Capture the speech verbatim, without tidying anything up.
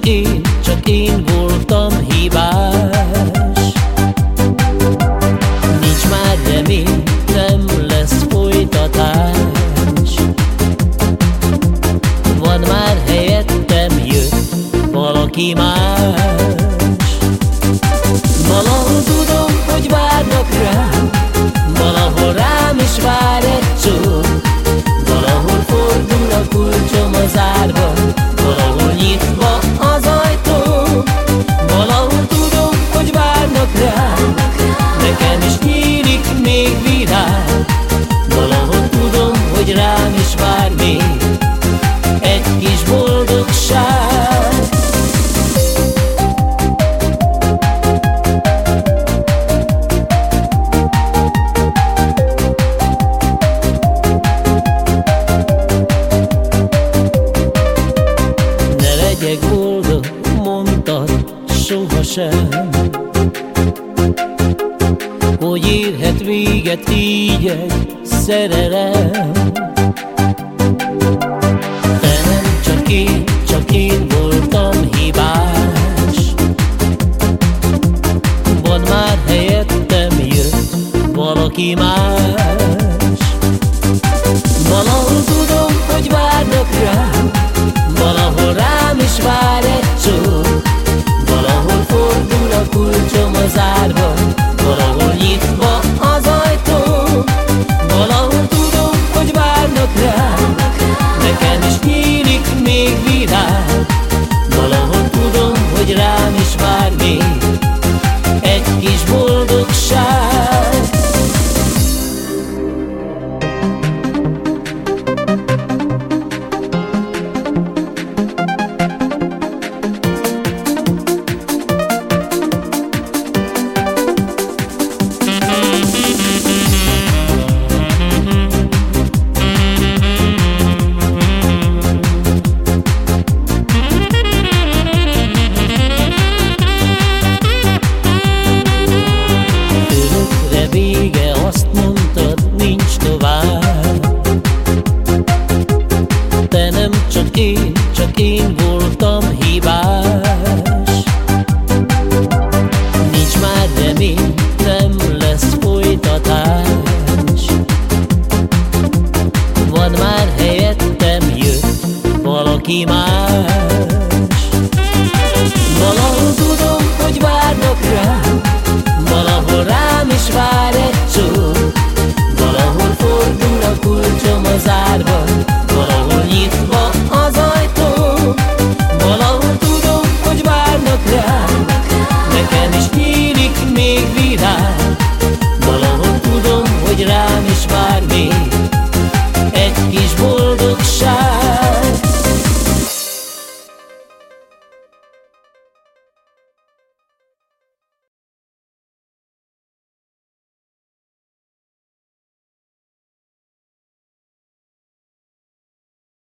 csak én, csak én voltam hibás. Nincs már remény, nem lesz folytatás. Van már helyettem, jött valaki más. Valahol tudom, hogy várnak rám, valahol rám is vár egy csók. Valahol fordul a kulcsom az árban, valahol nyitva az ajtó. Valahol tudom, hogy várnak rám, nekem is nyílik még virág. Valahol tudom, hogy rám is vár még egy kis boldogság. Ne legyek boldog, mondtad sohasem, hogy érhet véget így egy szerelem. De nem csak én, csak én voltam hibás. Van már helyettem, jött valaki más. Valahol tudom, hogy várnak rám, valahol rám is vár egy csók. Valahol fordul a kulcsom az árban, valahol nyitva az ajtó. Valahol tudom, hogy várnak rám, nekem is nyílik még virág. Valahol tudom, hogy rám is vár még egy kis boldogság. Vége, azt mondtad, nincs tovább. De nem csak én, csak én voltam hibás. Nincs már remény, nem lesz folytatás. Van már helyettem, jött valaki más.